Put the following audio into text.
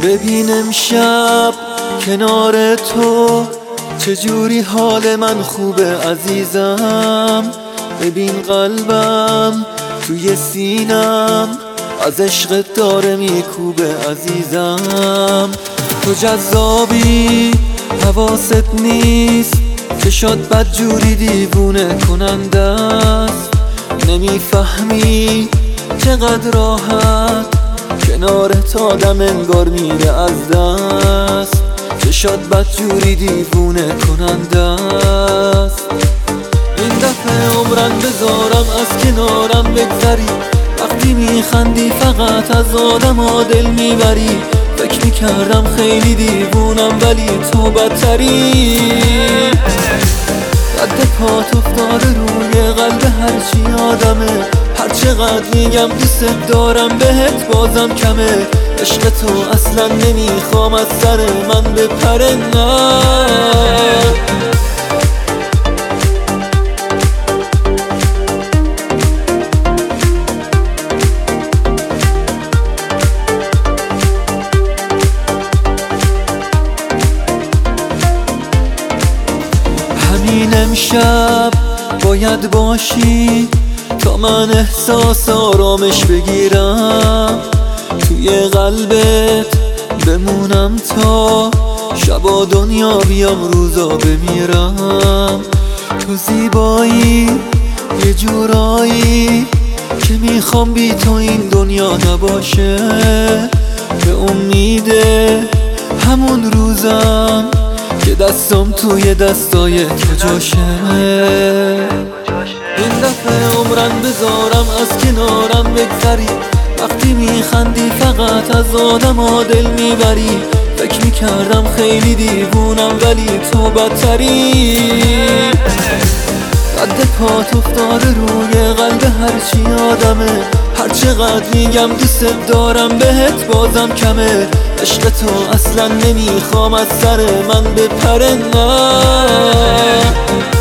ببین امشب کنار تو چجوری حال من خوبه عزیزم. ببین قلبم توی سینم از عشقت داره میکوبه عزیزم. تو جذابی حواست نیست، چشات بدجوری دیوونه کننده است. نمیفهمی چقدر راحت کنارت آدم انگار میره از دست. چشات بدجوری دیوونه کننده است. این دفعه عمرن بذارم از کنارم بگذری، وقتی میخندی فقط از آدم دل میبری. فکر میکردم خیلی دیوونم ولی تو بدتری. رد پات افتاده روی قلب هرچی آدمه، هر چقدر میگم دوست دارم بهت بازم کمه. عشق تو اصلا نمیخوام از سر من بپره نه. همین امشب باید باشی تا من احساس آرامش بگیرم. توی قلبت بمونم تا شبا دنیا بیام روزا بمیرم. تو زیبایی یه جورایی که میخوام بی تو این دنیا نباشه. به امید همون روزم که دستم توی دستای تو جاشه. این دفعه عمرن بذارم از کنارم بگذری، وقتی میخندی فقط از آدم دل میبری. فکر میکردم خیلی دیوونم ولی تو بدتری. رد پات افتاده روی قلب هرچی آدمه، هر چقدر میگم دوست دارم بهت بازم کمه. عشق تو اصلا نمیخوام از سر من بپره نه.